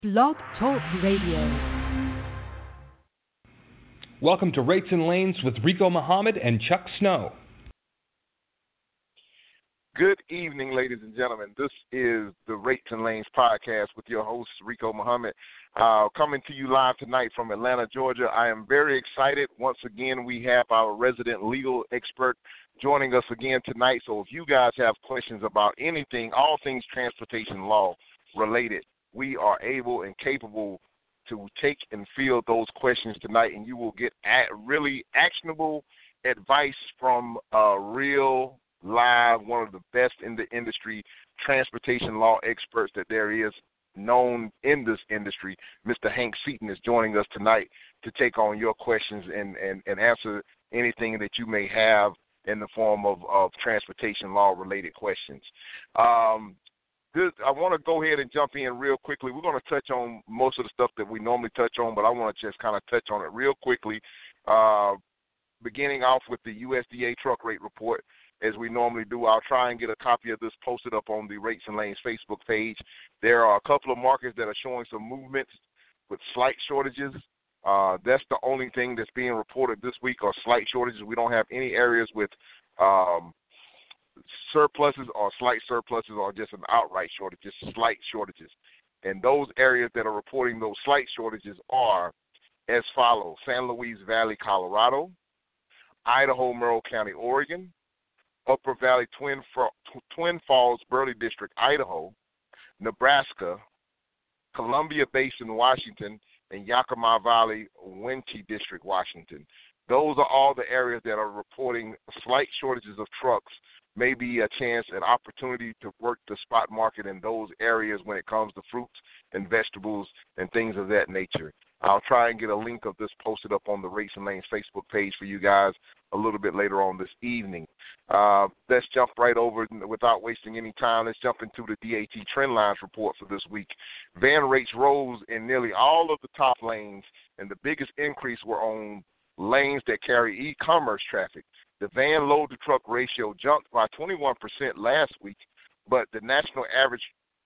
Blog Talk Radio. Welcome to Rates and Lanes with Rico Muhammad and Chuck Snow. Good evening, ladies and gentlemen. This is the Rates and Lanes podcast with your host, Rico Muhammad, coming to you live tonight from Atlanta, Georgia. I am very excited. Once again, we have our resident legal expert joining us again tonight. So if you guys have questions about anything, all things transportation law related, we are able and capable to take and field those questions tonight, and you will get really actionable advice from a real live, one of the best in the industry, transportation law experts that there is known in this industry. Mr. Hank Seaton is joining us tonight to take on your questions and answer anything that you may have in the form of transportation law related questions. I want to go ahead and jump in real quickly. We're going to touch on most of the stuff that we normally touch on, but I want to just kind of touch on it real quickly, beginning off with the USDA truck rate report. As we normally do, I'll try and get a copy of this posted up on the Rates and Lanes Facebook page. There are a couple of markets that are showing some movements with slight shortages. That's the only thing that's being reported this week are slight shortages. We don't have any areas with surpluses or slight surpluses or just an outright shortage, just slight shortages. And those areas that are reporting those slight shortages are as follows: San Luis Valley, Colorado; Idaho, Merle County, Oregon; Upper Valley, Twin Falls, Burley District, Idaho; Nebraska; Columbia Basin, Washington; and Yakima Valley, Wentee District, Washington. Those are all the areas that are reporting slight shortages of trucks. Maybe a chance, an opportunity to work the spot market in those areas when it comes to fruits and vegetables and things of that nature. I'll try and get a link of this posted up on the Rates and Lanes Facebook page for you guys a little bit later on this evening. Let's jump right over without wasting any time. Let's jump into the DAT trend lines report for this week. Van rates rose in nearly all of the top lanes, and the biggest increase were on lanes that carry e-commerce traffic. The van load-to-truck ratio jumped by 21% last week, but the national average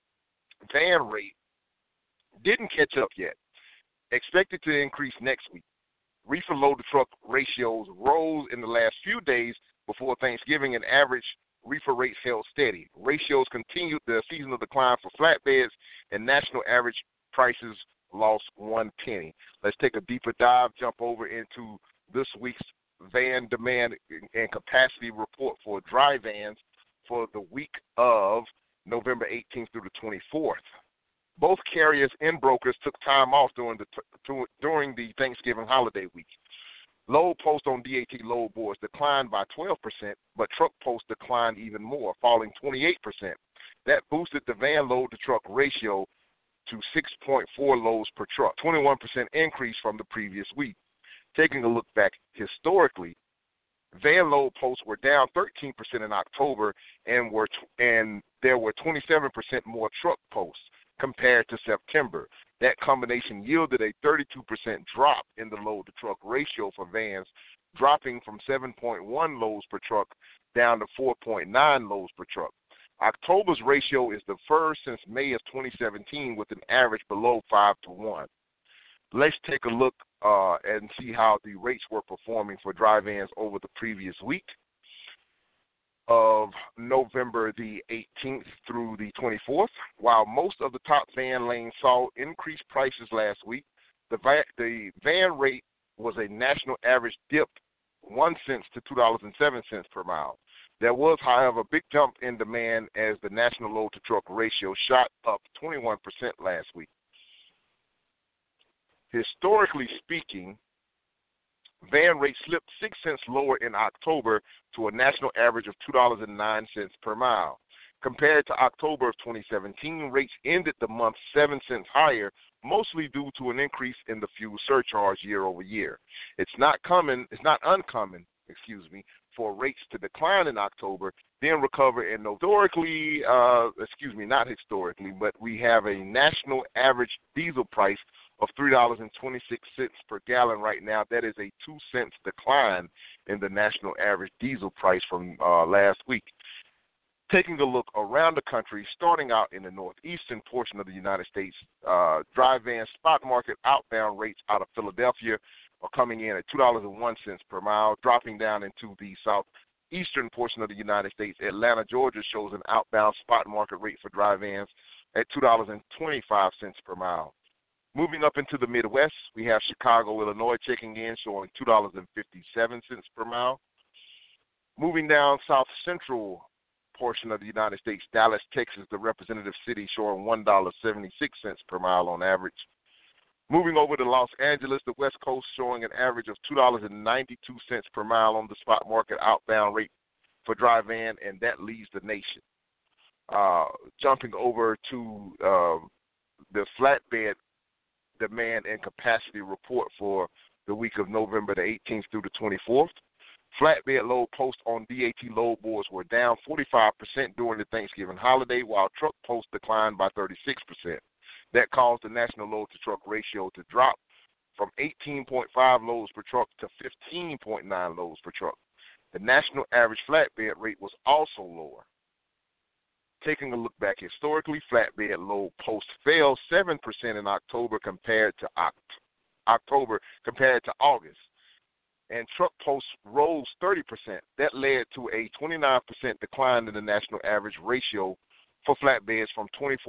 van rate didn't catch up yet. Expected to increase next week. Reefer load-to-truck ratios rose in the last few days before Thanksgiving, and average reefer rates held steady. Ratios continued the seasonal decline for flatbeds, and national average prices lost 1 penny. Let's take a deeper dive, jump over into this week's van demand and capacity report for dry vans for the week of November 18th through the 24th. Both carriers and brokers took time off during the Thanksgiving holiday week. Load posts on DAT load boards declined by 12%, but truck posts declined even more, falling 28%. That boosted the van load-to-truck ratio to 6.4 loads per truck, 21% increase from the previous week. Taking a look back historically, van load posts were down 13% in October, and there were 27% more truck posts compared to September. That combination yielded a 32% drop in the load-to-truck ratio for vans, dropping from 7.1 loads per truck down to 4.9 loads per truck. October's ratio is the first since May of 2017 with an average below 5-to-1. Let's take a look and see how the rates were performing for dry vans over the previous week of November the 18th through the 24th. While most of the top van lanes saw increased prices last week, the van rate was a national average dip 1 cent to $2.07 per mile. There was, however, a big jump in demand as the national load-to-truck ratio shot up 21% last week. Historically speaking, van rates slipped 6 cents lower in October to a national average of $2.09 per mile. Compared to October of 2017, rates ended the month 7 cents higher, mostly due to an increase in the fuel surcharge year over year. It's not uncommon, for rates to decline in October, then recover in but we have a national average diesel price of $3.26 per gallon right now. That is a 2 cents decline in the national average diesel price from last week. Taking a look around the country, starting out in the northeastern portion of the United States, dry van spot market outbound rates out of Philadelphia are coming in at $2.01 per mile, dropping down into the southeastern portion of the United States. Atlanta, Georgia shows an outbound spot market rate for dry vans at $2.25 per mile. Moving up into the Midwest, we have Chicago, Illinois checking in, showing $2.57 per mile. Moving down south central portion of the United States, Dallas, Texas, the representative city, showing $1.76 per mile on average. Moving over to Los Angeles, the West Coast, showing an average of $2.92 per mile on the spot market outbound rate for dry van, and that leads the nation. Jumping over to the flatbed demand and capacity report for the week of November the 18th through the 24th. Flatbed load posts on DAT load boards were down 45% during the Thanksgiving holiday, while truck posts declined by 36%. That caused the national load-to-truck ratio to drop from 18.5 loads per truck to 15.9 loads per truck. The national average flatbed rate was also lower. Taking a look back historically, flatbed load posts fell 7% in October compared to August. And truck posts rose 30%. That led to a 29% decline in the national average ratio for flatbeds from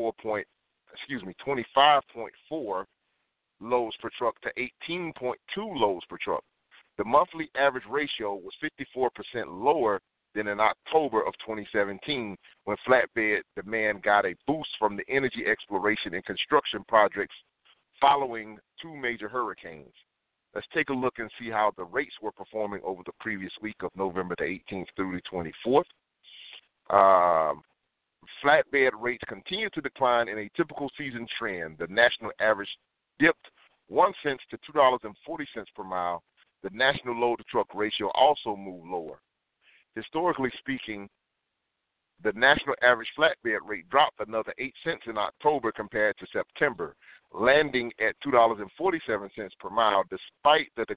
25.4 loads per truck to 18.2 loads per truck. The monthly average ratio was 54% lower than in October of 2017, when flatbed demand got a boost from the energy exploration and construction projects following two major hurricanes. Let's take a look and see how the rates were performing over the previous week of November the 18th through the 24th. Flatbed rates continue to decline in a typical season trend. The national average dipped 1 cent to $2.40 per mile. The national load-to-truck ratio also moved lower. Historically speaking, the national average flatbed rate dropped another 8 cents in October compared to September, landing at $2.47 per mile. Despite the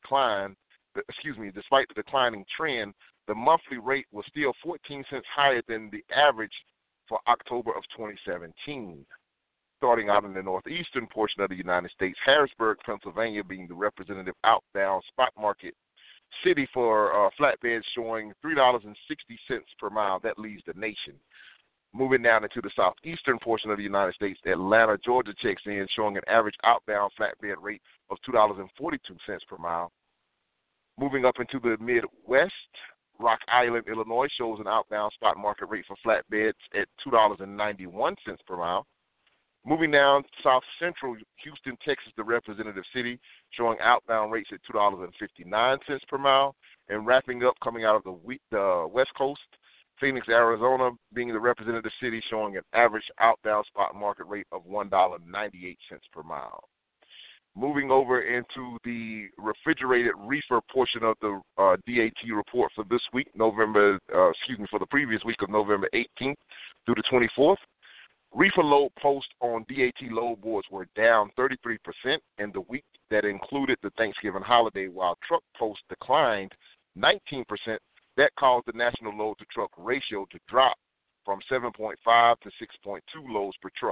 declining trend, the monthly rate was still 14 cents higher than the average for October of 2017. Starting out in the northeastern portion of the United States, Harrisburg, Pennsylvania, being the representative outbound spot market city for flatbeds, showing $3.60 per mile. That leads the nation. Moving down into the southeastern portion of the United States, Atlanta, Georgia checks in, showing an average outbound flatbed rate of $2.42 per mile. Moving up into the Midwest, Rock Island, Illinois shows an outbound spot market rate for flatbeds at $2.91 per mile. Moving down south central Houston, Texas, the representative city, showing outbound rates at $2.59 per mile. And wrapping up, coming out of the West Coast, Phoenix, Arizona, being the representative city, showing an average outbound spot market rate of $1.98 per mile. Moving over into the refrigerated reefer portion of the DAT report for this week, for the previous week of November 18th through the 24th. Reefer load posts on DAT load boards were down 33% in the week that included the Thanksgiving holiday, while truck posts declined 19%. That caused the national load-to-truck ratio to drop from 7.5 to 6.2 loads per truck.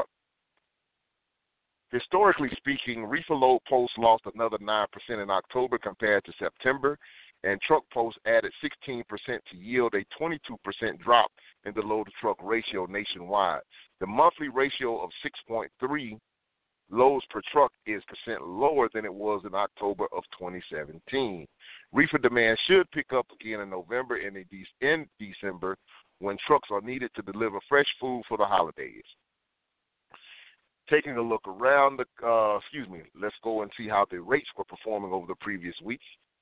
Historically speaking, reefer load posts lost another 9% in October compared to September, and truck posts added 16% to yield a 22% drop in the load-to-truck ratio nationwide. The monthly ratio of 6.3 loads per truck is % lower than it was in October of 2017. Reefer demand should pick up again in November and in December, when trucks are needed to deliver fresh food for the holidays. Taking a look around let's go and see how the rates were performing over the previous week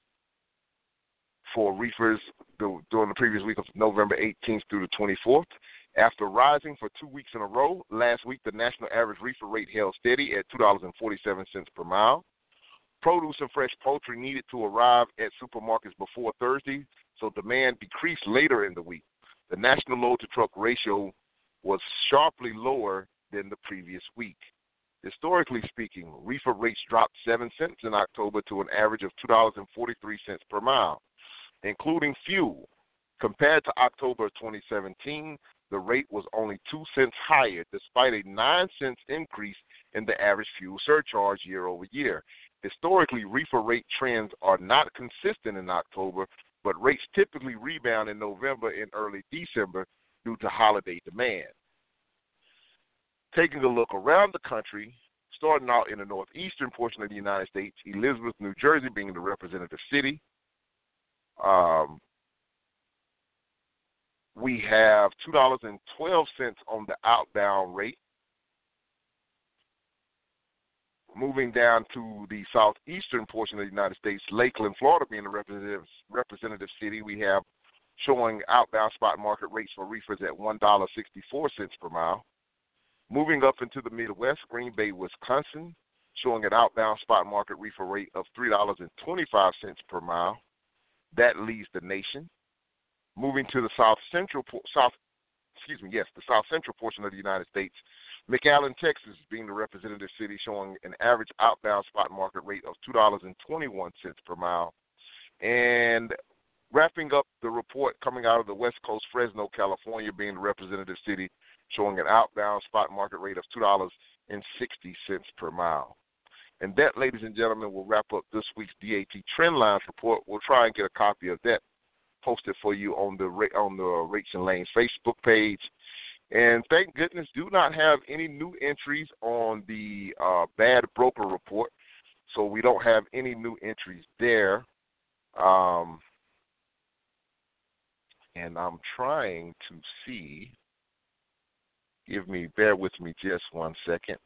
for reefers during the previous week of November 18th through the 24th. After rising for 2 weeks in a row, last week the national average reefer rate held steady at $2.47 per mile. Produce and fresh poultry needed to arrive at supermarkets before Thursday, so demand decreased later in the week. The national load-to-truck ratio was sharply lower than the previous week. Historically speaking, reefer rates dropped 7 cents in October to an average of $2.43 per mile, including fuel. Compared to October of 2017, the rate was only 2 cents higher, despite a 9 cents increase in the average fuel surcharge year over year. Historically, reefer rate trends are not consistent in October, but rates typically rebound in November and early December due to holiday demand. Taking a look around the country, starting out in the northeastern portion of the United States, Elizabeth, New Jersey being the representative city, we have $2.12 on the outbound rate. Moving down to the southeastern portion of the United States, Lakeland, Florida being the representative city, we have showing outbound spot market rates for reefers at $1.64 per mile. Moving up into the Midwest, Green Bay, Wisconsin, showing an outbound spot market reefer rate of $3.25 per mile. That leads the nation. Moving to the south central portion of the United States, McAllen, Texas, being the representative city, showing an average outbound spot market rate of $2.21 per mile. And wrapping up the report coming out of the West Coast, Fresno, California, being the representative city, showing an outbound spot market rate of $2.60 per mile. And that, ladies and gentlemen, will wrap up this week's DAT Trendlines report. We'll try and get a copy of that posted for you on the Rates and Lanes Facebook page. And thank goodness, do not have any new entries on the bad broker report, so we don't have any new entries there. And I'm trying to see. Bear with me just 1 second.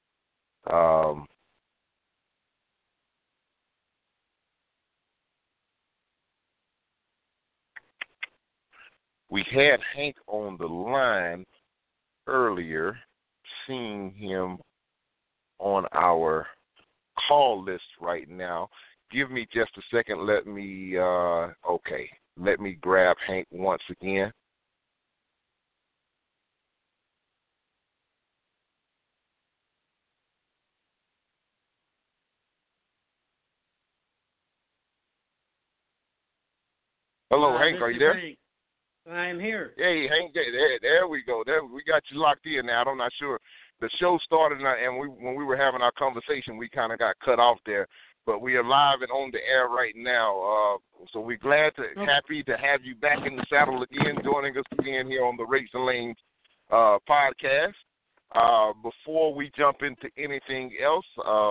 We had Hank on the line earlier, seeing him on our call list right now. Give me just a second. Let me grab Hank once again. Hello, Hank, are you there? I'm here. Hey, Hank, there we go. We got you locked in now. I'm not sure. The show started, and when we were having our conversation, we kind of got cut off there. But we are live and on the air right now. So we're happy to have you back in the saddle again, joining us again here on the Rates and Lanes podcast. Before we jump into anything else,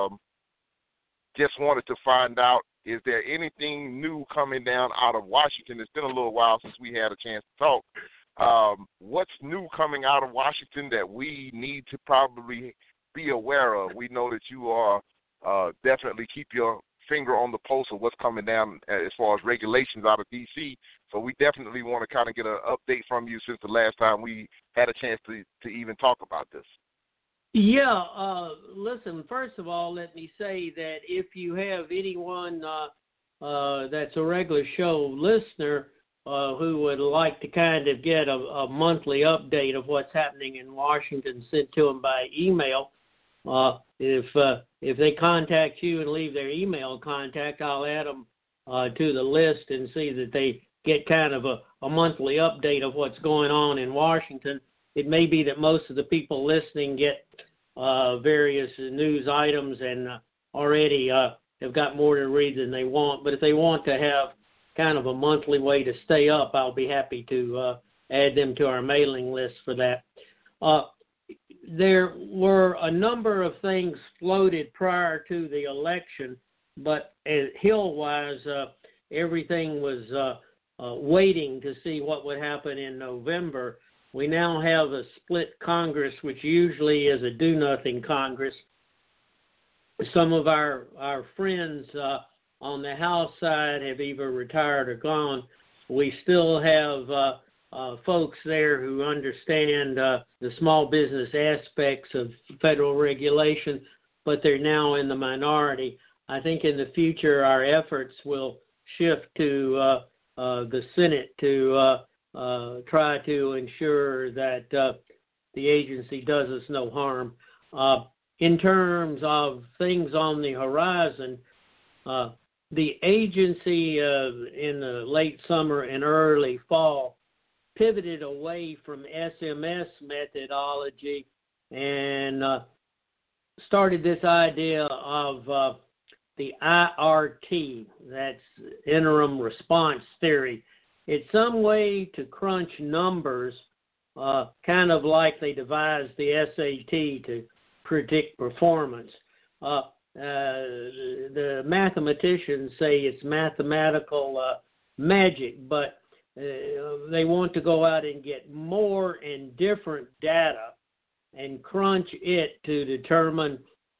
just wanted to find out, is there anything new coming down out of Washington? It's been a little while since we had a chance to talk. What's new coming out of Washington that we need to probably be aware of? We know that you are definitely keep your finger on the pulse of what's coming down as far as regulations out of D.C., so we definitely want to kind of get an update from you since the last time we had a chance to even talk about this. Yeah, listen, first of all, let me say that if you have anyone that's a regular show listener who would like to kind of get a monthly update of what's happening in Washington sent to them by email, if they contact you and leave their email contact, I'll add them to the list and see that they get kind of a monthly update of what's going on in Washington. It may be that most of the people listening get various news items and already have got more to read than they want. But if they want to have kind of a monthly way to stay up, I'll be happy to add them to our mailing list for that. There were a number of things floated prior to the election, but Hill-wise, everything was waiting to see what would happen in November. We now have a split Congress, which usually is a do-nothing Congress. Some of our friends on the House side have either retired or gone. We still have folks there who understand the small business aspects of federal regulation, but they're now in the minority. I think in the future our efforts will shift to the Senate to try to ensure that the agency does us no harm. In terms of things on the horizon, the agency in the late summer and early fall pivoted away from SMS methodology and started this idea of the IRT, that's interim response theory. It's some way to crunch numbers, kind of like they devised the SAT to predict performance. The mathematicians say it's mathematical magic, but they want to go out and get more and different data and crunch it to determine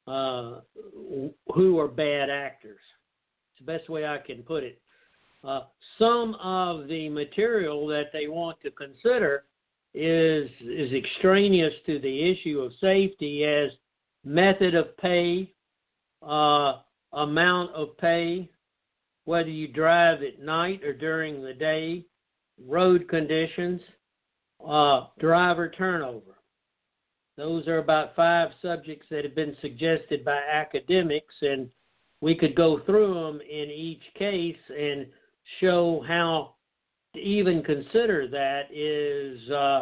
who are bad actors. It's the best way I can put it. Some of the material that they want to consider is extraneous to the issue of safety, as method of pay, amount of pay, whether you drive at night or during the day, road conditions, driver turnover. Those are about 5 subjects that have been suggested by academics, and we could go through them in each case and show how to even consider that is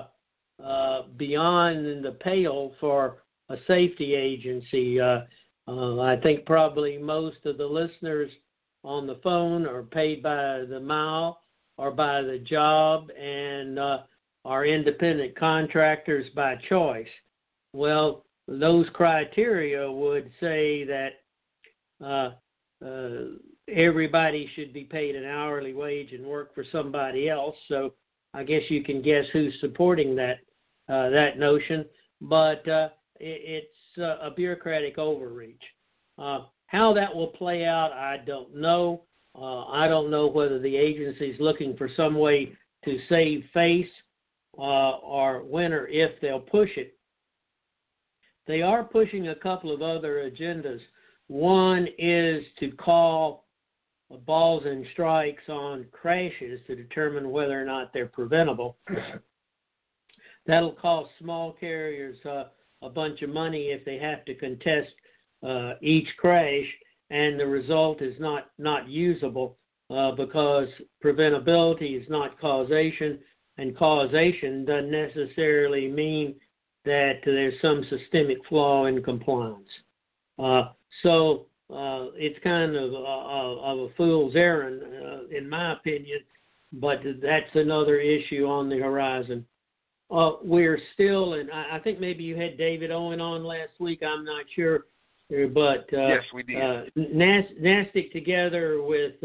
beyond the pale for a safety agency. I think probably most of the listeners on the phone are paid by the mile or by the job and are independent contractors by choice. Well, those criteria would say that everybody should be paid an hourly wage and work for somebody else. So I guess you can guess who's supporting that notion. But it's a bureaucratic overreach. How that will play out, I don't know. I don't know whether the agency is looking for some way to save face or when or if they'll push it. They are pushing a couple of other agendas. One is to call balls and strikes on crashes to determine whether or not they're preventable. That'll cost small carriers a bunch of money if they have to contest each crash, and the result is not usable because preventability is not causation, and causation doesn't necessarily mean that there's some systemic flaw in compliance. So it's kind of a fool's errand, in my opinion, but that's another issue on the horizon. We're still, and I think maybe you had David Owen on last week, I'm not sure, but yes, we did. NASTC together with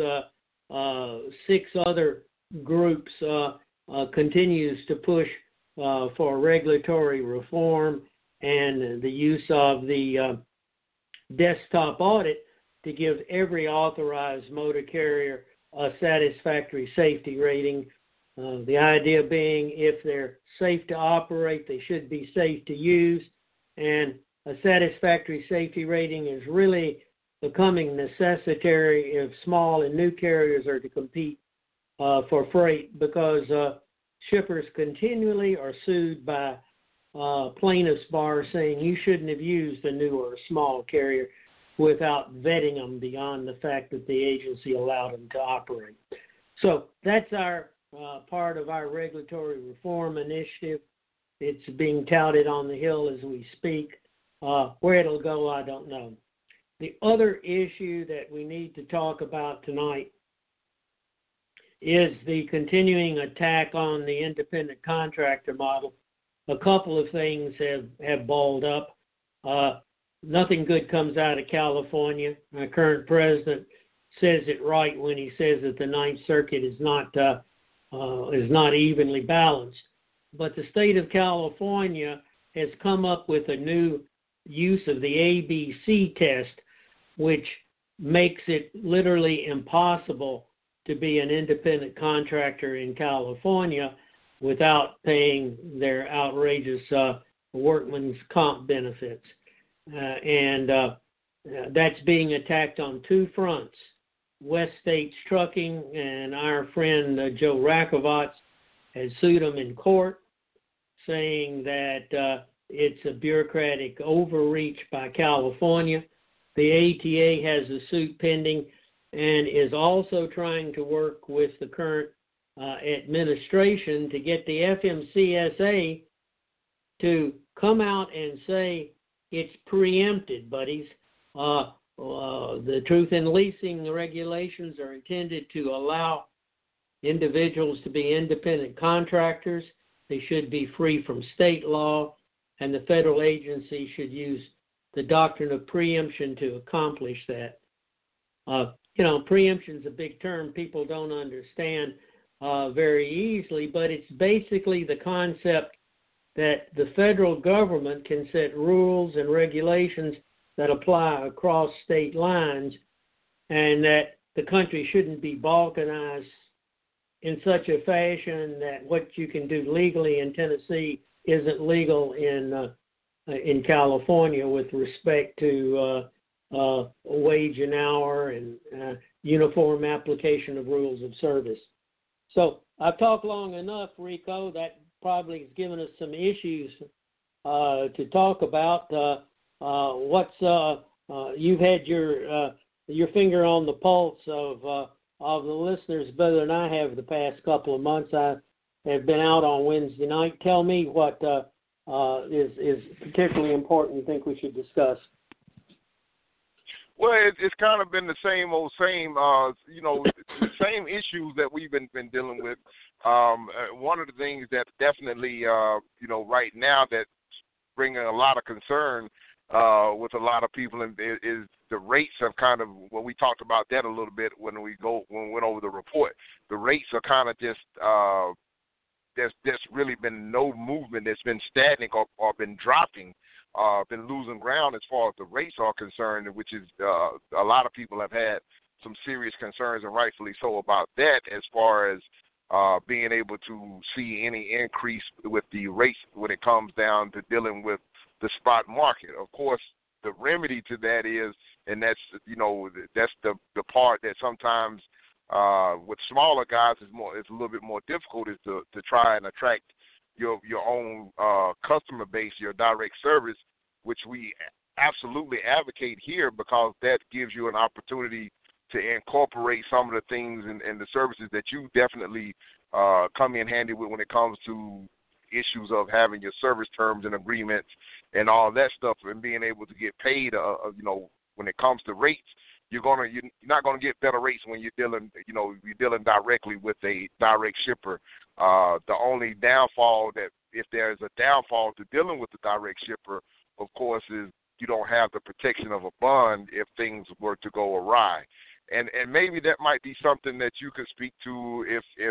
6 other groups continues to push for regulatory reform and the use of the desktop audit to give every authorized motor carrier a satisfactory safety rating. The idea being if they're safe to operate, they should be safe to use. And a satisfactory safety rating is really becoming necessary if small and new carriers are to compete for freight, because shippers continually are sued by plaintiffs' bar saying you shouldn't have used a new or a small carrier without vetting them beyond the fact that the agency allowed them to operate. So that's our part of our regulatory reform initiative. It's being touted on the Hill as we speak. Where it'll go, I don't know. The other issue that we need to talk about tonight is the continuing attack on the independent contractor model. A couple of things have balled up. Nothing good comes out of California. Our current president says it right when he says that the Ninth Circuit is not evenly balanced. But the state of California has come up with a new use of the ABC test, which makes it literally impossible to be an independent contractor in California without paying their outrageous workman's comp benefits. And that's being attacked on 2 fronts. West States Trucking and our friend Joe Rakovacs has sued them in court, saying that it's a bureaucratic overreach by California. The ATA has a suit pending and is also trying to work with the current administration to get the FMCSA to come out and say it's preempted, buddies. The truth in leasing regulations are intended to allow individuals to be independent contractors. They should be free from state law, and the federal agency should use the doctrine of preemption to accomplish that. Preemption is a big term people don't understand very easily, but it's basically the concept that the federal government can set rules and regulations that apply across state lines, and that the country shouldn't be balkanized in such a fashion that what you can do legally in Tennessee isn't legal in California with respect to wage and hour and uniform application of rules of service. So I've talked long enough, Rico. That probably has given us some issues to talk about. You've had your finger on the pulse of the listeners better than I have the past couple of months. I have been out on Wednesday night. Tell me what is particularly important you think we should discuss. Well, it's kind of been the same old same, the same issues that we've been dealing with. One of the things that definitely, right now that's bringing a lot of concern with a lot of people is the rates have kind of, well, we talked about that a little bit when we went over the report. The rates are kind of just, there's really been no movement. There's been stagnant or been dropping. Been losing ground as far as the rates are concerned, which is a lot of people have had some serious concerns, and rightfully so, about that as far as being able to see any increase with the rates when it comes down to dealing with the spot market. Of course, the remedy to that is, and that's the part that sometimes with smaller guys it's a little bit more difficult, is to try and attract your own customer base, your direct service, which we absolutely advocate here, because that gives you an opportunity to incorporate some of the things and the services that you definitely come in handy with when it comes to issues of having your service terms and agreements and all that stuff, and being able to get paid. When it comes to rates, you're not gonna get better rates when you're dealing directly with a direct shipper. The only downfall, that if there's a downfall to dealing with the direct shipper, of course, is you don't have the protection of a bond if things were to go awry. And maybe that might be something that you could speak to if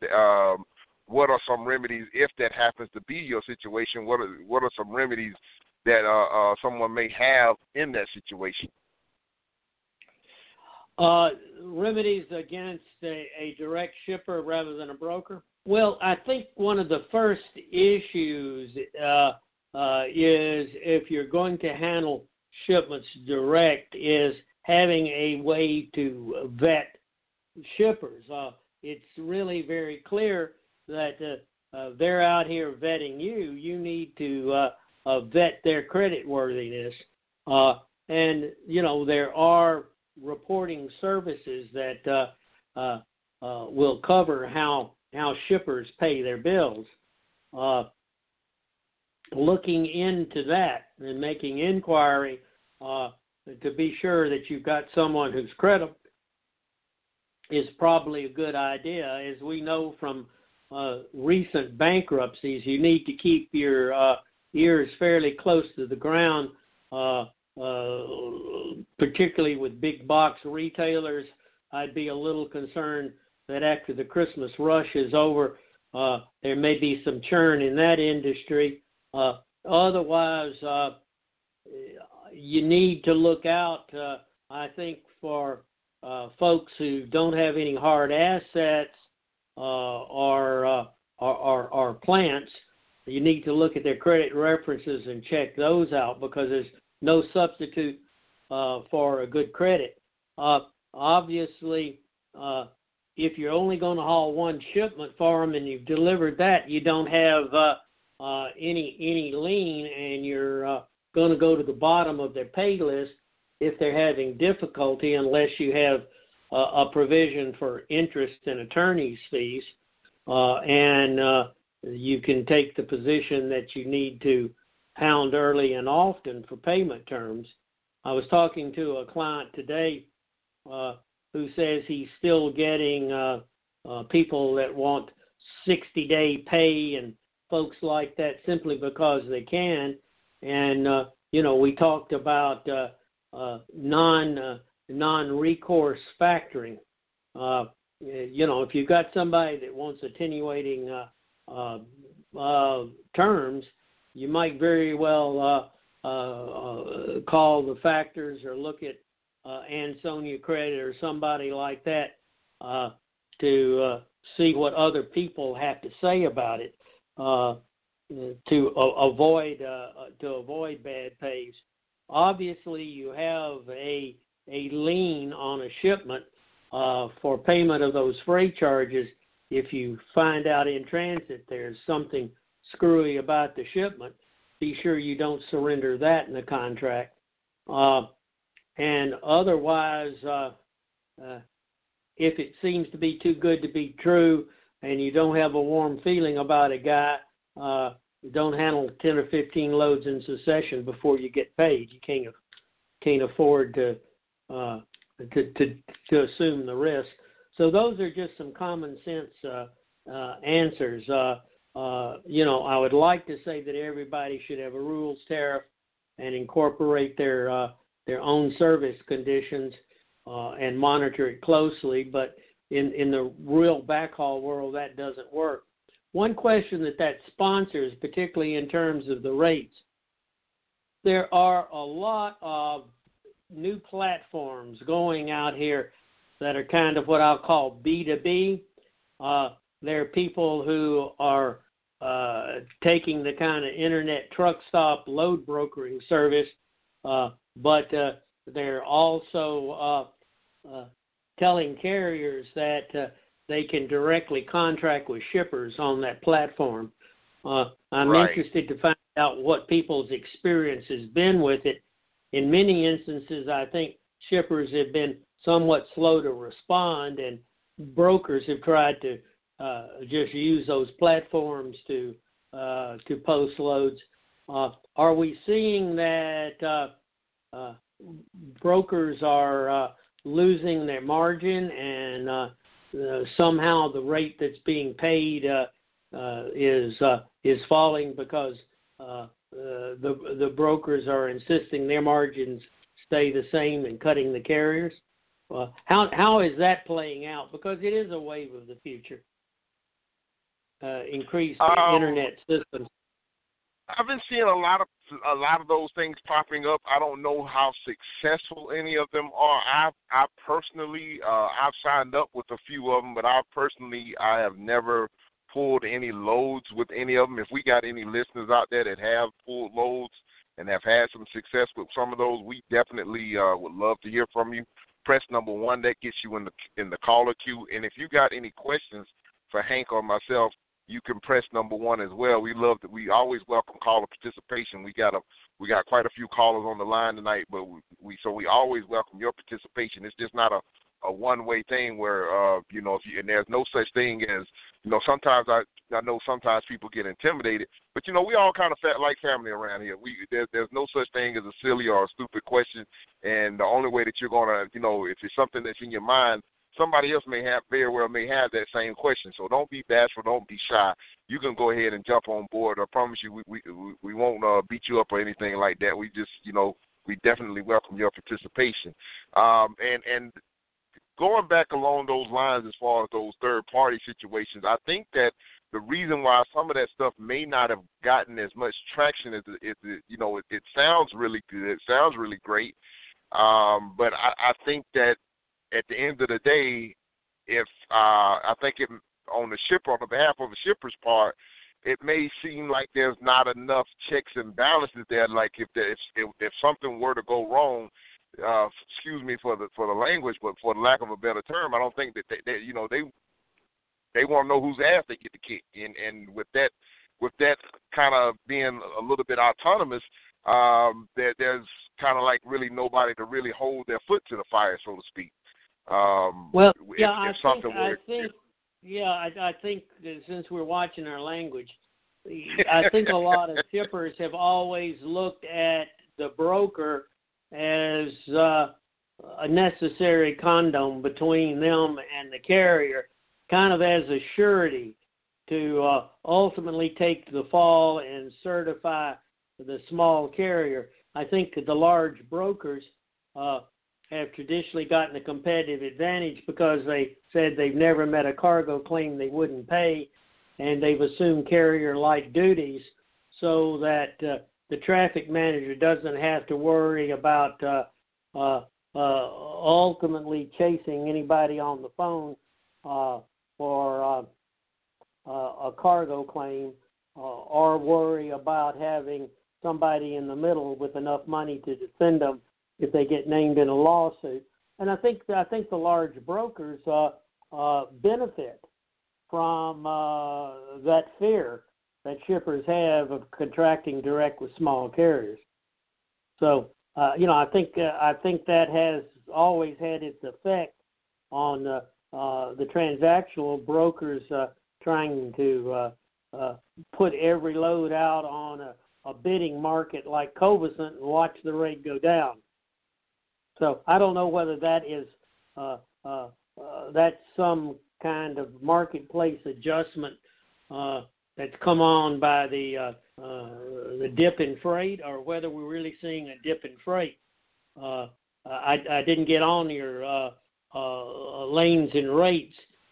what are some remedies if that happens to be your situation? What are some remedies that someone may have in that situation? Remedies against a direct shipper rather than a broker? Well, I think one of the first issues is, if you're going to handle shipments direct, is having a way to vet shippers. It's really very clear that they're out here vetting you. You need to vet their credit worthiness. And, there are reporting services that will cover how shippers pay their bills. Looking into that and making inquiry to be sure that you've got someone who's credible is probably a good idea. As we know from recent bankruptcies, you need to keep your ears fairly close to the ground, particularly with big box retailers. I'd be a little concerned that after the Christmas rush is over, there may be some churn in that industry. Otherwise, you need to look out, I think, for folks who don't have any hard assets or plants. You need to look at their credit references and check those out, because there's no substitute for a good credit. Obviously, if you're only going to haul one shipment for them and you've delivered that, you don't have any lien, and you're going to go to the bottom of their pay list if they're having difficulty, unless you have a provision for interest and attorney's fees. and you can take the position that you need to hound early and often for payment terms. I was talking to a client today who says he's still getting people that want 60-day pay and folks like that simply because they can. And, we talked about non-recourse factoring. If you've got somebody that wants attenuating terms, you might very well call the factors or look at Ansonia Credit or somebody like that to see what other people have to say about it to avoid bad pays. Obviously, you have a lien on a shipment for payment of those freight charges. If you find out in transit there's something screwy about the shipment, be sure you don't surrender that in the contract. And otherwise, if it seems to be too good to be true and you don't have a warm feeling about a guy, don't handle 10 or 15 loads in succession before you get paid. You can't afford to assume the risk. So those are just some common sense answers. I would like to say that everybody should have a rules tariff and incorporate their own service conditions and monitor it closely. But in the real backhaul world, that doesn't work. One question that sponsors, particularly in terms of the rates, there are a lot of new platforms going out here that are kind of what I'll call B2B. There are people who are taking the kind of internet truck stop load brokering service, but they're also telling carriers that they can directly contract with shippers on that platform. I'm interested to find out what people's experience has been with it. In many instances, I think shippers have been somewhat slow to respond, and brokers have tried to just use those platforms to post loads. Are we seeing that brokers are losing their margin, and somehow the rate that's being paid is falling because the brokers are insisting their margins stay the same and cutting the carriers? How is that playing out? Because it is a wave of the future. Increased internet systems. I've been seeing a lot of those things popping up. I don't know how successful any of them are. I personally, I've signed up with a few of them, but I have never pulled any loads with any of them. If we got any listeners out there that have pulled loads and have had some success with some of those, we definitely would love to hear from you. Press number 1. That gets you in the caller queue. And if you got any questions for Hank or myself, you can press number 1 as well. We always welcome caller participation. We got quite a few callers on the line tonight, but we always welcome your participation. It's just not a one-way thing where and there's no such thing as, sometimes I know sometimes people get intimidated, but we all kind of like family around here. There's no such thing as a silly or a stupid question, and the only way that you're gonna, if it's something that's in your mind, somebody else very well may have that same question. So don't be bashful, don't be shy. You can go ahead and jump on board. I promise you, we won't beat you up or anything like that. We just, we definitely welcome your participation. And going back along those lines as far as those third-party situations, I think that the reason why some of that stuff may not have gotten as much traction as it sounds really good. It sounds really great. But I think that at the end of the day, if I think on the behalf of the shipper's part, it may seem like there's not enough checks and balances there. Like if something were to go wrong, excuse me for the language, but for the lack of a better term, I don't think that they want to know whose ass they get to kick. And with that kind of being a little bit autonomous, there's kind of like really nobody to really hold their foot to the fire, so to speak. Yeah, I think that since we're watching our language, I think a lot of shippers have always looked at the broker as a necessary condom between them and the carrier, kind of as a surety to ultimately take the fall and certify the small carrier. I think that the large brokers have traditionally gotten a competitive advantage because they said they've never met a cargo claim they wouldn't pay, and they've assumed carrier-like duties so that the traffic manager doesn't have to worry about ultimately chasing anybody on the phone for a cargo claim or worry about having somebody in the middle with enough money to defend them if they get named in a lawsuit. And I think the large brokers benefit from that fear that shippers have of contracting direct with small carriers. So, I think that has always had its effect on the transactional brokers trying to put every load out on a bidding market like Covasant and watch the rate go down. So I don't know whether that is that's some kind of marketplace adjustment that's come on by the dip in freight, or whether we're really seeing a dip in freight. I didn't get on your lanes and rates.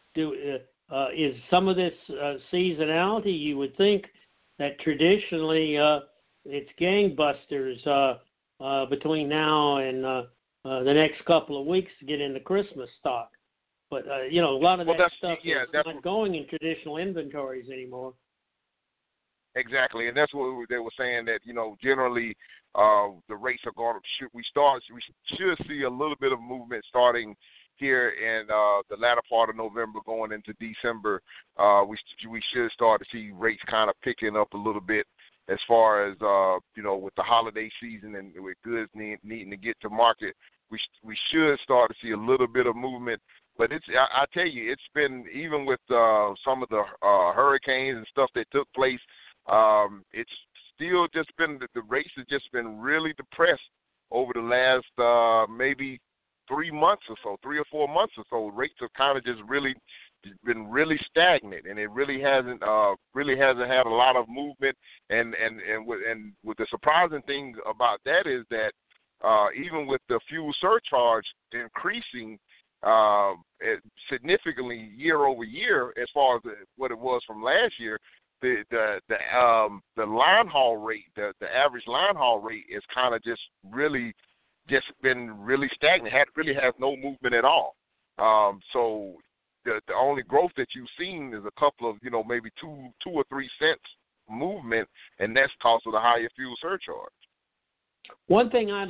Is some of this seasonality? You would think that traditionally it's gangbusters between now and the next couple of weeks to get into Christmas stock. But, a lot of that stuff is not going in traditional inventories anymore. Exactly, and that's what they were saying, that, generally the rates are going to, we should see a little bit of movement starting here in the latter part of November going into December. We should start to see rates kind of picking up a little bit as far as, with the holiday season and with goods needing to get to market. We should start to see a little bit of movement. But I tell you, it's been, even with some of the hurricanes and stuff that took place, it's still just been, the rates have just been really depressed over the last maybe 3 months or so, 3 or 4 months or so. Rates have kind of just really been really stagnant, and it really hasn't had a lot of movement. And with the surprising thing about that is that even with the fuel surcharge increasing significantly year over year, as far as what it was from last year, the line haul rate, the average line haul rate is kind of just been really stagnant. Really has no movement at all. So the only growth that you've seen is a couple of, maybe 2 or 3 cents movement, and that's because of the higher fuel surcharge. One thing I'd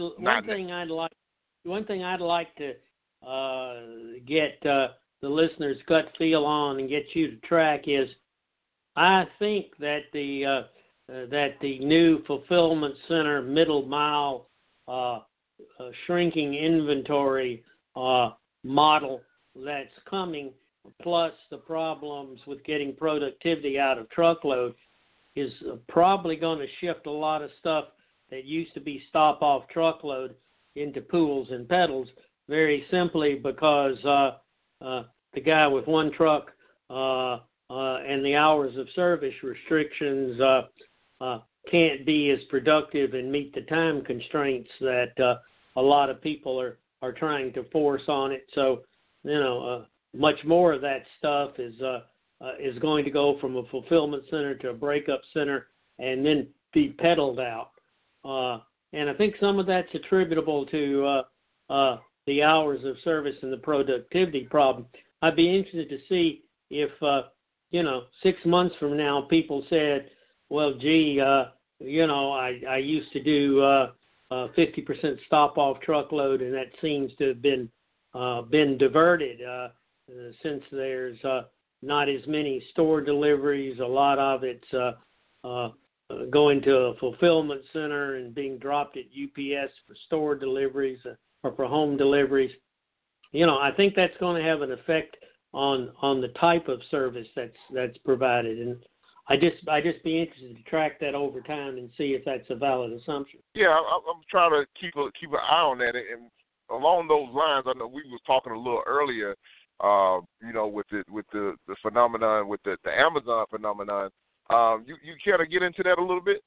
like to get the listeners' gut feel on and get you to track is, I think that the new fulfillment center middle mile shrinking inventory model that's coming, plus the problems with getting productivity out of truckload, is probably going to shift a lot of stuff that used to be stop-off truckload into pools and pedals, very simply because the guy with one truck and the hours of service restrictions can't be as productive and meet the time constraints that a lot of people are trying to force on it. So, much more of that stuff is going to go from a fulfillment center to a breakup center and then be pedaled out. And I think some of that's attributable to the hours of service and the productivity problem. I'd be interested to see if, 6 months from now, people said, well, gee, I used to do 50% stop-off truckload, and that seems to have been diverted since there's not as many store deliveries. A lot of it's going to a fulfillment center and being dropped at UPS for store deliveries or for home deliveries. I think that's going to have an effect on the type of service that's provided. And I just be interested to track that over time and see if that's a valid assumption. Yeah, I'm trying to keep an eye on that. And along those lines, I know we was talking a little earlier, with the phenomenon, with the Amazon phenomenon. You care to get into that a little bit?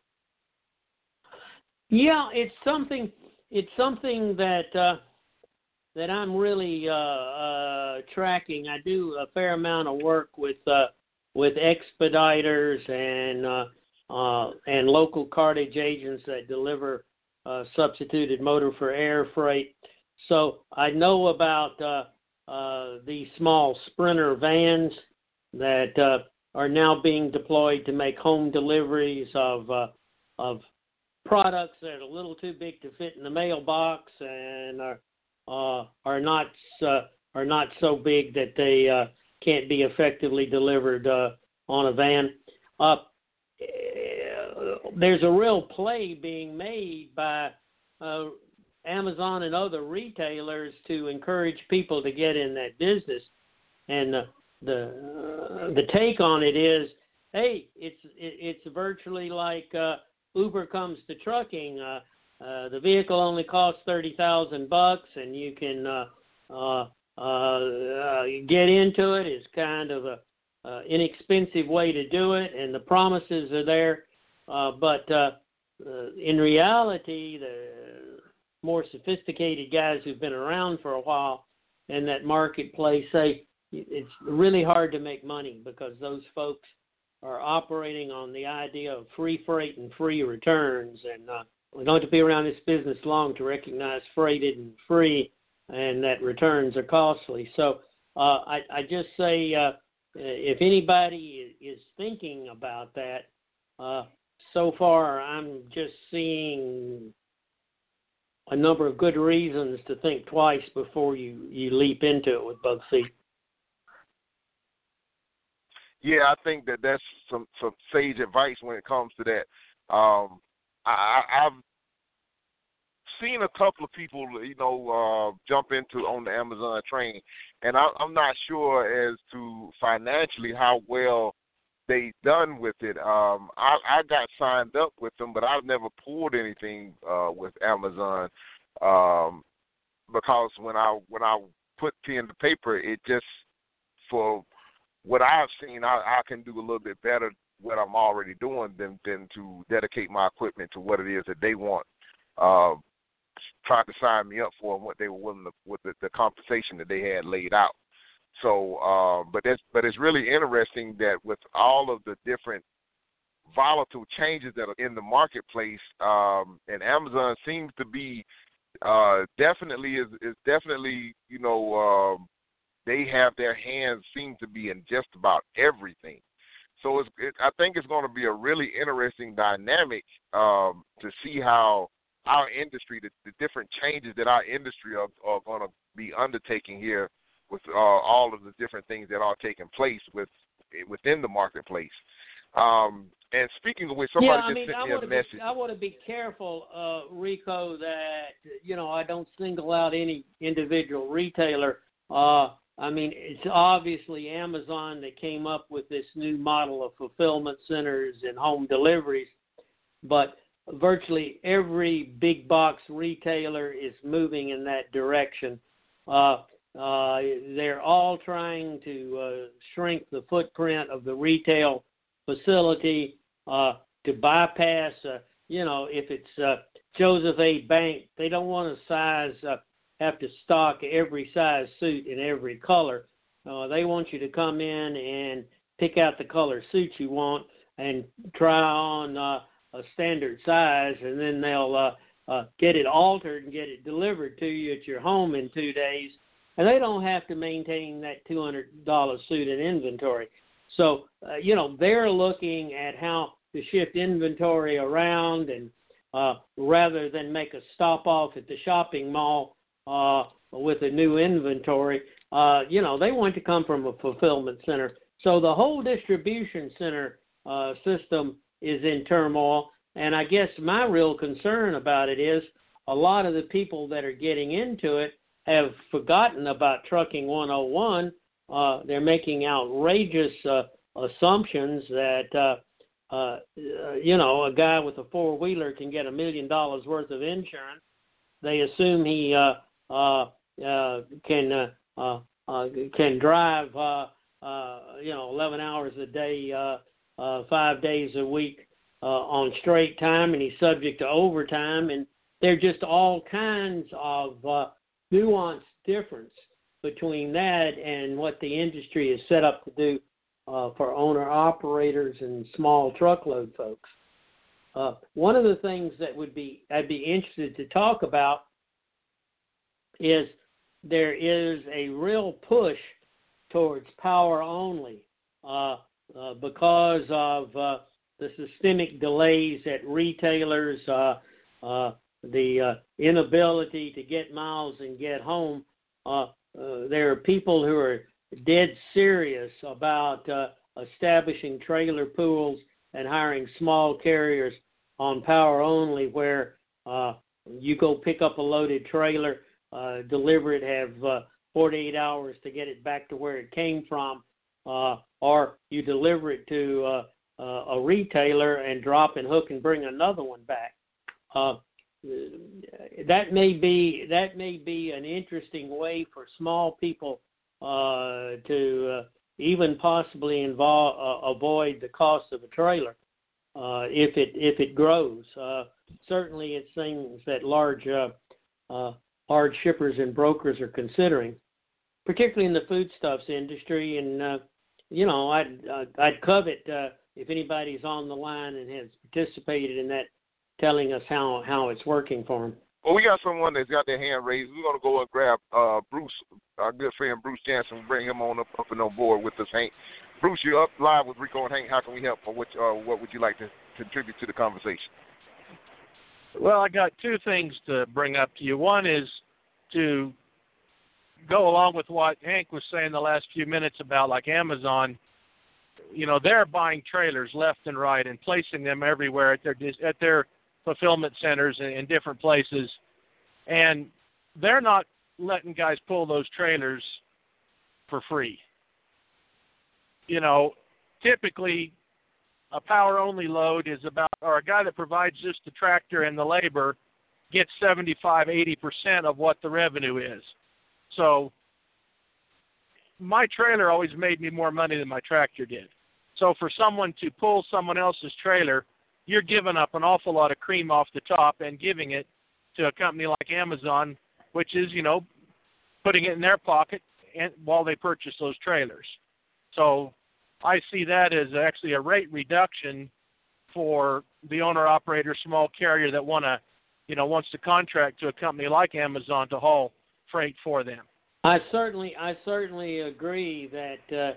Yeah, it's something that I'm really tracking. I do a fair amount of work with expediters and local cartage agents that deliver substituted motor for air freight. So I know about these small Sprinter vans that are now being deployed to make home deliveries of products that are a little too big to fit in the mailbox and are not so big that they can't be effectively delivered on a van. There's a real play being made by Amazon and other retailers to encourage people to get in that business, and the take on it is, hey, it's virtually like Uber comes to trucking. The vehicle only costs $30,000, and you can get into it. It's kind of a inexpensive way to do it, and the promises are there. But in reality, the more sophisticated guys who've been around for a while in that marketplace say it's really hard to make money because those folks are operating on the idea of free freight and free returns. And we don't have to be around this business long to recognize freight isn't free and that returns are costly. So I just say if anybody is thinking about that, so far I'm just seeing a number of good reasons to think twice before you leap into it with both feet. Yeah, I think that's some sage advice when it comes to that. I've seen a couple of people, jump on the Amazon train, and I'm not sure as to financially how well they done with it. I got signed up with them, but I've never pulled anything with Amazon because when I put pen to paper, it just, for what I've seen, I can do a little bit better what I'm already doing than to dedicate my equipment to what it is that they want. Tried to sign me up for and what they were willing to, with the compensation that they had laid out. So, but it's really interesting that with all of the different volatile changes that are in the marketplace, and Amazon seems to be definitely they have their hands seem to be in just about everything. So I think it's going to be a really interesting dynamic to see how our industry, the different changes that our industry are going to be undertaking here with all of the different things that are taking place within the marketplace. And speaking of which, somebody just sent me a message. I want to be careful, Rico, that I don't single out any individual retailer. It's obviously Amazon that came up with this new model of fulfillment centers and home deliveries, but virtually every big box retailer is moving in that direction. They're all trying to shrink the footprint of the retail facility to bypass, if it's Joseph A. Bank, they don't want to have to stock every size suit in every color. They want you to come in and pick out the color suit you want and try on a standard size, and then they'll get it altered and get it delivered to you at your home in 2 days. And they don't have to maintain that $200 suit in inventory. So, they're looking at how to shift inventory around, and rather than make a stop off at the shopping mall with a new inventory, they want to come from a fulfillment center. So the whole distribution center system is in turmoil. And I guess my real concern about it is a lot of the people that are getting into it have forgotten about Trucking 101 they're making outrageous assumptions that a guy with a four-wheeler can get $1 million worth of insurance. They assume he can drive 11 hours a day, 5 days a week on straight time, and he's subject to overtime. And there are just all kinds of nuanced difference between that and what the industry is set up to do for owner-operators and small truckload folks. One of the things that I'd be interested to talk about is there is a real push towards power only because of the systemic delays at retailers, the inability to get miles and get home. There are people who are dead serious about establishing trailer pools and hiring small carriers on power only, where you go pick up a loaded trailer, deliver it, have 48 hours to get it back to where it came from, or you deliver it to a retailer and drop and hook and bring another one back. That may be an interesting way for small people to even possibly avoid the cost of a trailer if it grows. Certainly, it's things that large shippers and brokers are considering, particularly in the foodstuffs industry. And I'd covet if anybody's on the line and has participated in that, telling us how it's working for them. Well, we got someone that's got their hand raised. We're going to go and grab Bruce, our good friend Bruce Jansen, and bring him on up and on board with us, Hank. Bruce, you're up live with Rico and Hank. How can we help, or what would you like to contribute to the conversation? Well, I got two things to bring up to you. One is to go along with what Hank was saying the last few minutes about, like Amazon. They're buying trailers left and right and placing them everywhere at their fulfillment centers in different places, and they're not letting guys pull those trailers for free. Typically a power-only load is about, or a guy that provides just the tractor and the labor gets 75-80% of what the revenue is. So my trailer always made me more money than my tractor did. So for someone to pull someone else's trailer, you're giving up an awful lot of cream off the top and giving it to a company like Amazon, which is, putting it in their pocket while they purchase those trailers. So I see that as actually a rate reduction for the owner-operator small carrier that wants to contract to a company like Amazon to haul freight for them. I certainly agree that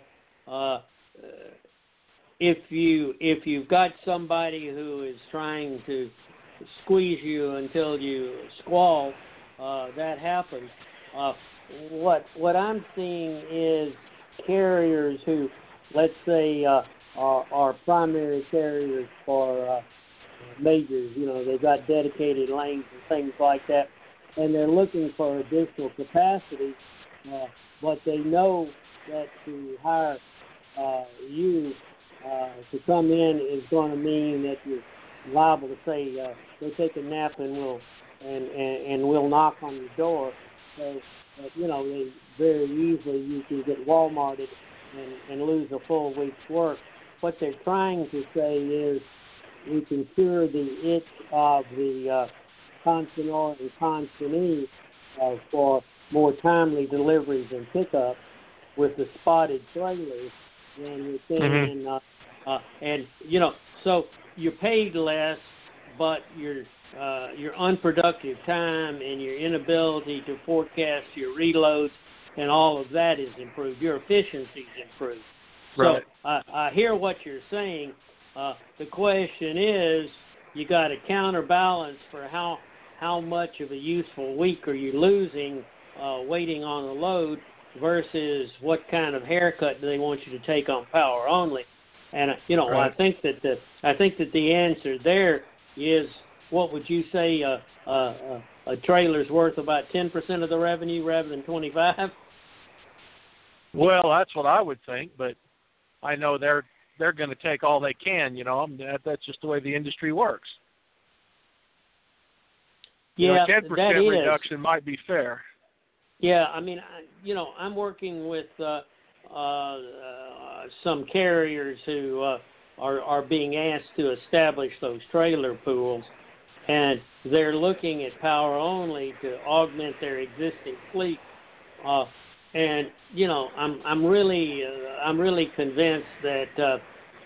if you've got somebody who is trying to squeeze you until you squall, that happens. What I'm seeing is carriers who, let's say, are primary carriers for majors. They've got dedicated lanes and things like that, and they're looking for additional capacity, but they know that to hire you to come in is going to mean that you're liable to say go take a nap and we'll knock on your door. So they very easily you can get Walmarted and lose a full week's work. What they're trying to say is we can cure the itch of the consignor and consignee for more timely deliveries and pickups with the spotted trailers. And you're saying, so you're paid less, but your unproductive time and your inability to forecast your reloads and all of that is improved. Your efficiency's improved. Right. So I hear what you're saying. The question is, you got to counterbalance for how much of a useful week are you losing waiting on a load versus what kind of haircut do they want you to take on power only. And right. I think that the answer there is, what would you say, a trailer's worth about 10% of the revenue rather than 25%? Well, that's what I would think, but I know they're going to take all they can. That's just the way the industry works. Yeah, 10% reduction might be fair. Yeah, I mean, I'm working with some carriers who are being asked to establish those trailer pools, and they're looking at power only to augment their existing fleet. And I'm really convinced that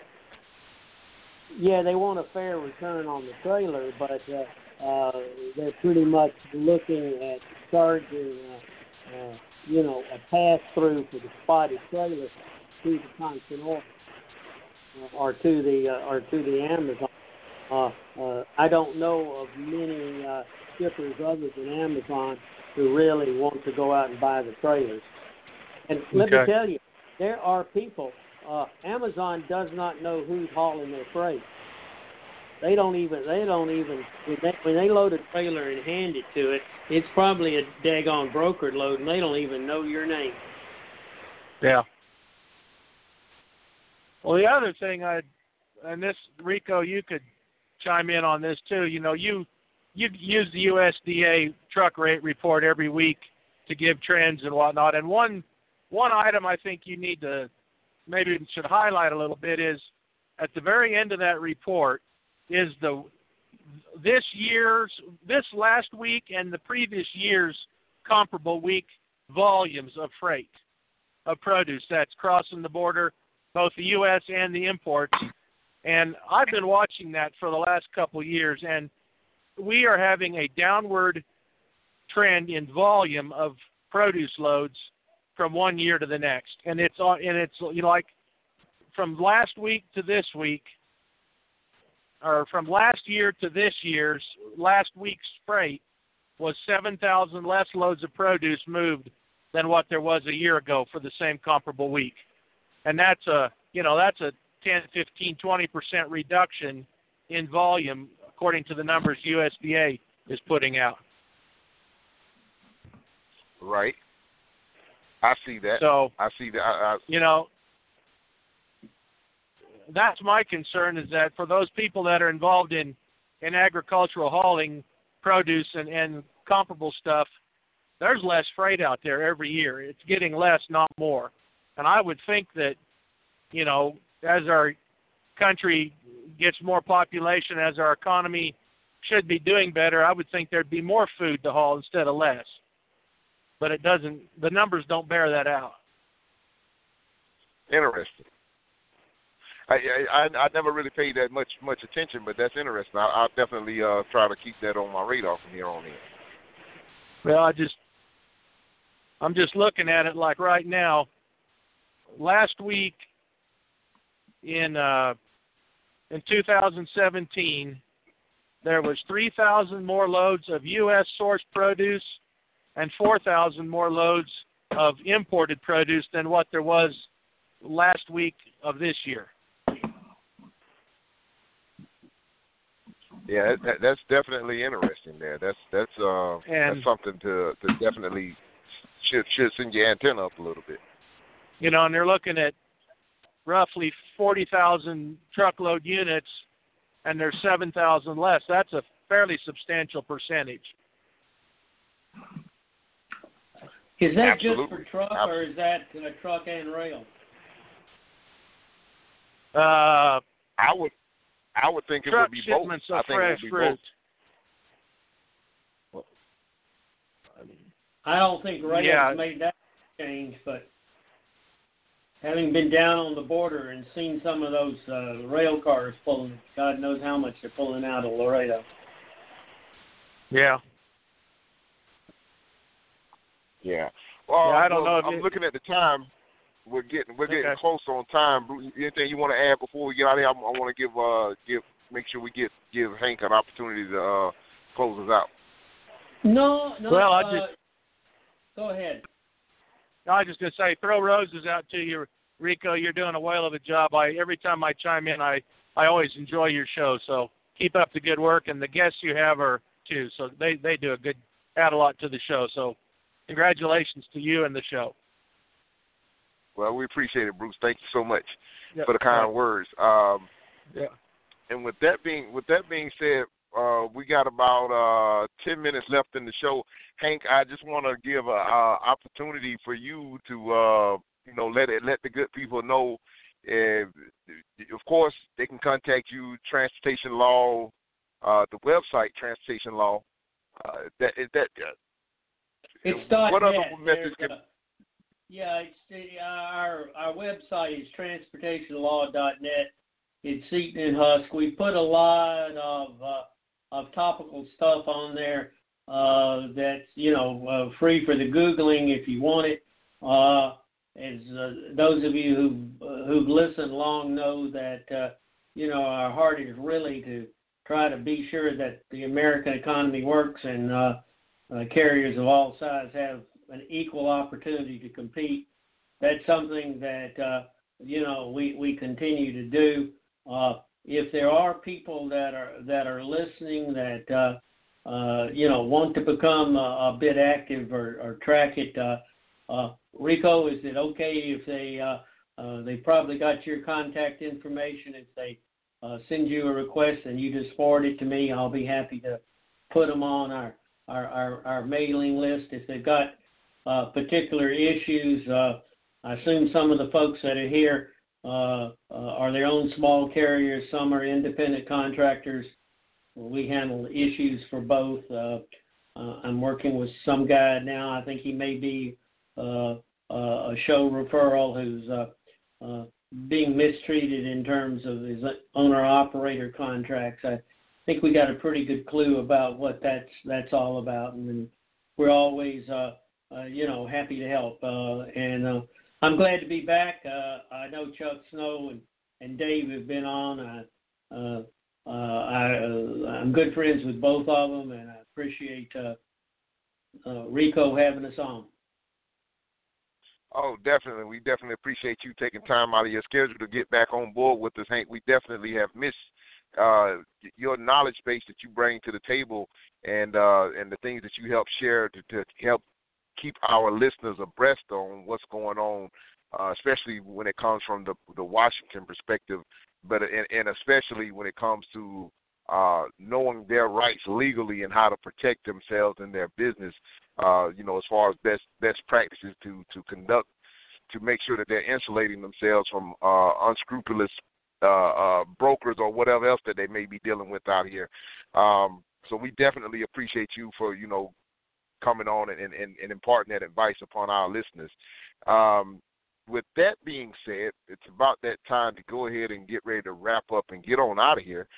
they want a fair return on the trailer, but they're pretty much looking at charging a pass through for the spotted trailer to the Continental or to the Amazon. I don't know of many shippers other than Amazon who really want to go out and buy the trailers. And let me tell you, there are people. Amazon does not know who's hauling their freight. They don't even when they load a trailer and hand it to it, it's probably a daggone brokered load, and they don't even know your name. Yeah. Well, the other thing and this, Rico, you could chime in on this too. You use the USDA truck rate report every week to give trends and whatnot. And one item I think you need to maybe should highlight a little bit is at the very end of that report is this last week and the previous year's comparable week volumes of freight, of produce that's crossing the border, both the U.S. and the imports. And I've been watching that for the last couple of years, and we are having a downward trend in volume of produce loads from one year to the next. And it's like from last week to this week, or from last year to this year's, last week's freight was 7,000 less loads of produce moved than what there was a year ago for the same comparable week. And that's a 10, 15, 20% reduction in volume according to the numbers USDA is putting out. Right. I see that. So I see that. That's my concern, is that for those people that are involved in agricultural hauling produce and comparable stuff, there's less freight out there every year. It's getting less, not more. And I would think that, as our country gets more population, as our economy should be doing better, I would think there'd be more food to haul instead of less. But it doesn't. The numbers don't bear that out. Interesting. I never really paid that much attention, but that's interesting. I'll definitely try to keep that on my radar from here on in. Well, I'm just looking at it like right now. Last week in 2017, there was 3,000 more loads of U.S. sourced produce and 4,000 more loads of imported produce than what there was last week of this year. Yeah, that's definitely interesting there. That's something to definitely should send your antenna up a little bit. And they're looking at roughly 40,000 truckload units, and there's 7,000 less. That's a fairly substantial percentage. Is that Absolutely. just for truck, or is that truck and rail? I would think it truck would be both. shipments I of think fresh it would be fruit. both. I don't think rail has made that change, but having been down on the border and seen some of those rail cars pulling, God knows how much they're pulling out of Laredo. Yeah. Yeah. Well, I don't know. I'm looking at the time. We're getting close on time. Anything you want to add before we get out of here? I want to make sure we give Hank an opportunity to close us out. No. Well, go ahead. I was just going to say, throw roses out to you, Rico. You're doing a whale of a job. Every time I chime in, I always enjoy your show. So keep up the good work, and the guests you have are too. So they do add a lot to the show. So congratulations to you and the show. Well, we appreciate it, Bruce. Thank you so much Yep. for the kind words. Yeah. And with that being said, we got about 10 minutes left in the show. Hank, I just want to give an opportunity for you to let the good people know. Of course, they can contact you. Transportation Law, the website Transportation Law. It's what .net. other methods can? Our website is transportationlaw.net. It's Seton and Husk. We put a lot of topical stuff on there that's free for the Googling if you want it. As those of you who've listened long know that our heart is really to try to be sure that the American economy works and carriers of all sizes have an equal opportunity to compete. That's something that we continue to do. If there are people that are listening that want to become a bit active or track it, Rico, is it okay if they probably got your contact information? If they send you a request and you just forward it to me, I'll be happy to put them on our mailing list. If they've got particular issues, I assume some of the folks that are here are their own small carriers. Some are independent contractors. We handle issues for both. I'm working with some guy now. I think he may be a show referral who's being mistreated in terms of his owner-operator contracts. I think we got a pretty good clue about what that's all about, and we're always happy to help. And I'm glad to be back. I know Chuck Snow and Dave have been on. I'm good friends with both of them, and I appreciate Rico having us on. Oh, definitely. We definitely appreciate you taking time out of your schedule to get back on board with us, Hank. We definitely have missed your knowledge base that you bring to the table and the things that you help share to help keep our listeners abreast on what's going on, especially when it comes from the Washington perspective, but and especially when it comes to knowing their rights legally and how to protect themselves and their business, as far as best practices to conduct, to make sure that they're insulating themselves from unscrupulous brokers or whatever else that they may be dealing with out here. So we definitely appreciate you for, coming on and imparting that advice upon our listeners. With that being said, it's about that time to go ahead and get ready to wrap up and get on out of here.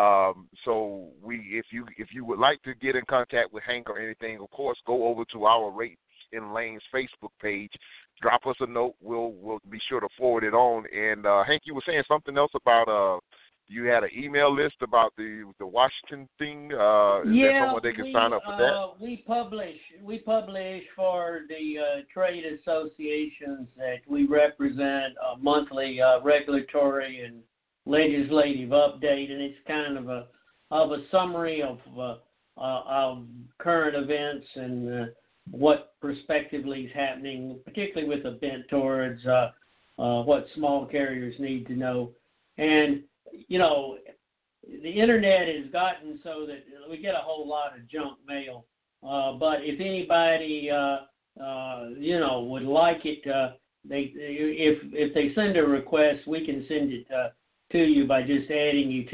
So if you would like to get in contact with Hank or anything, of course, go over to our Rates and Lanes Facebook page. Drop us a note. We'll be sure to forward it on. And Hank, you were saying something else about you had an email list about the Washington thing. Is there someone they can sign up for that? We publish for the trade associations that we represent a monthly regulatory and legislative update, and it's kind of a summary of current events and what prospectively is happening, particularly with a bent towards what small carriers need to know. And the internet has gotten so that we get a whole lot of junk mail. But if anybody, would like it, if they send a request, we can send it to you by just adding you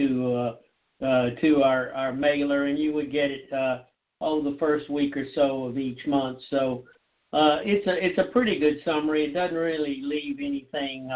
to our mailer, and you would get it the first week or so of each month. So it's a pretty good summary. It doesn't really leave anything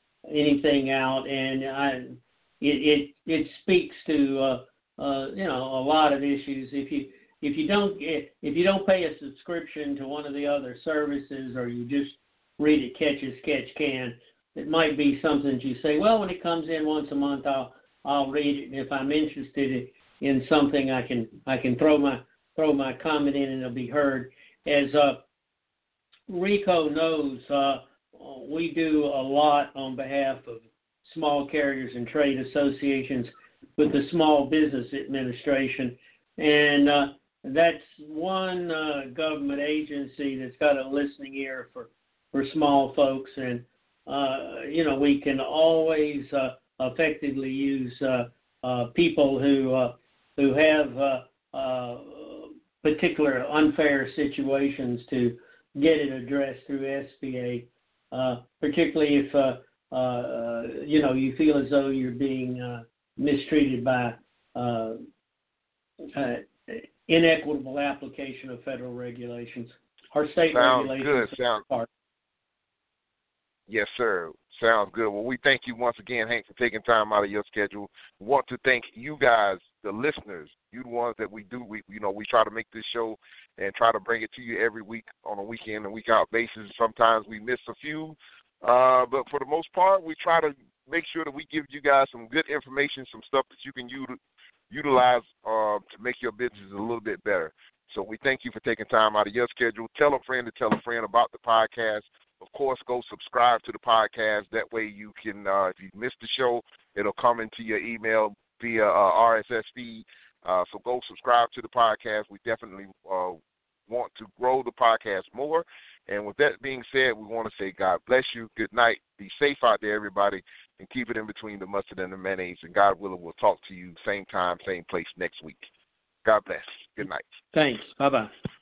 out, and it speaks to a lot of issues. If you don't pay a subscription to one of the other services, or you just read it catch as catch can, it might be something that you say, well, when it comes in once a month, I'll read it, and if I'm interested in something, I can throw my comment in and it'll be heard. As Rico knows, we do a lot on behalf of small carriers and trade associations with the Small Business Administration, and that's one government agency that's got a listening ear for small folks. And we can always effectively use people who have particular unfair situations to get it addressed through SBA, particularly if you feel as though you're being mistreated by inequitable application of federal regulations or state regulations. Good. Yes, sir. Sounds good. Well, we thank you once again, Hank, for taking time out of your schedule. We want to thank you guys, the listeners, you the ones that we try to make this show and try to bring it to you every week on a week-in and week-out basis. Sometimes we miss a few, but for the most part, we try to make sure that we give you guys some good information, some stuff that you can utilize to make your business a little bit better. So we thank you for taking time out of your schedule. Tell a friend to tell a friend about the podcast. Of course, go subscribe to the podcast. That way you can, if you missed the show, it'll come into your email via RSS feed. So go subscribe to the podcast. We definitely want to grow the podcast more. And with that being said, we want to say God bless you. Good night. Be safe out there, everybody, and keep it in between the mustard and the mayonnaise. And God willing, we'll talk to you same time, same place next week. God bless. Good night. Thanks. Bye-bye.